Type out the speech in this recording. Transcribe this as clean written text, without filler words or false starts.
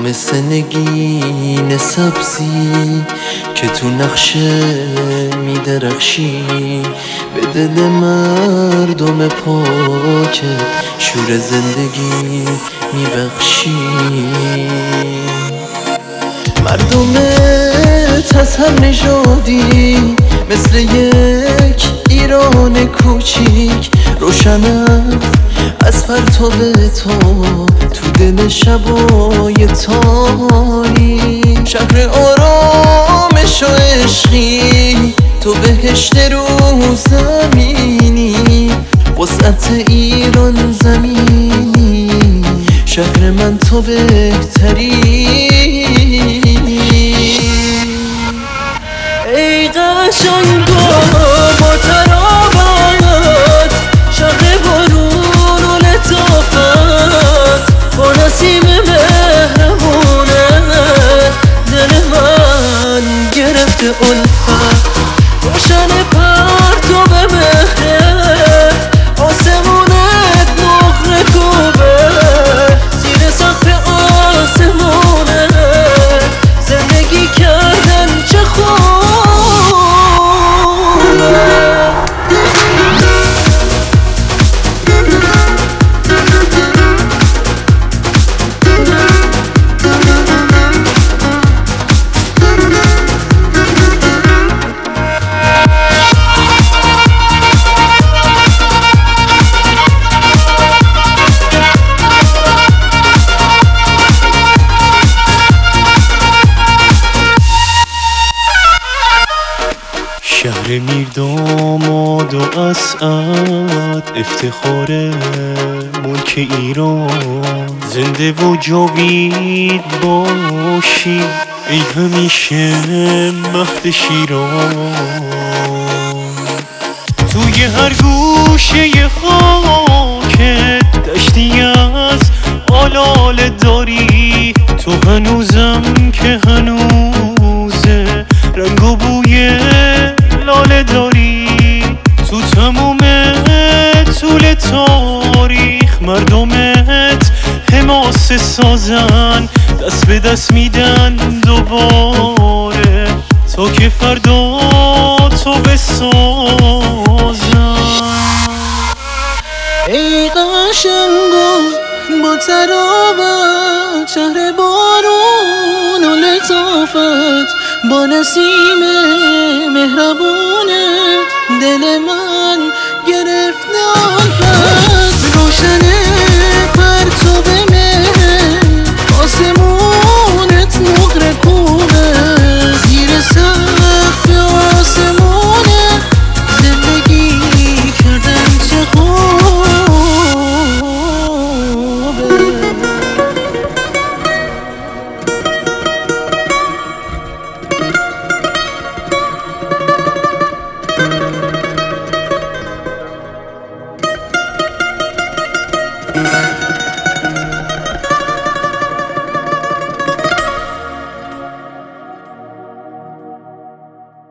مثل نگین سبزی که تو نقشه میدرخشی، به دل مردم پاک شور زندگی میبخشی. مردمت از هر نژادی مثل یک ایران کوچیک، روشنم از پرتاب تو دل شبای تاریک. شهر آرامش و عشقی، تو بهشت رو زمینی، وسعت ایران زمینی، شهر من تو بهتری. ای قشنگا با ترابت، شق بارون و لطافت، با نسیم مهربونه دل من گرفته الفت. روشن پرتاب مهرت، آسمونت نقره کوبه، زیر سقف آسمونت زندگی کردن چه خوب. شهر میرداماد و اسعد، افتخار ملک ایران، زنده و جاوید باشی ای همیشه مهد شیران. توی هر گوشه خاکت دشتی از آلاله داری، تو هنوزم که هنوزه رنگ و بوی لاله داری. تو تموم طول تاریخ مردمت حماسه سازن، دست به دست میدن دوباره تا که فردا تو بسازن. ای قشنگا با ترابت، شهر بارون و لطافت، با نسیم مهربونه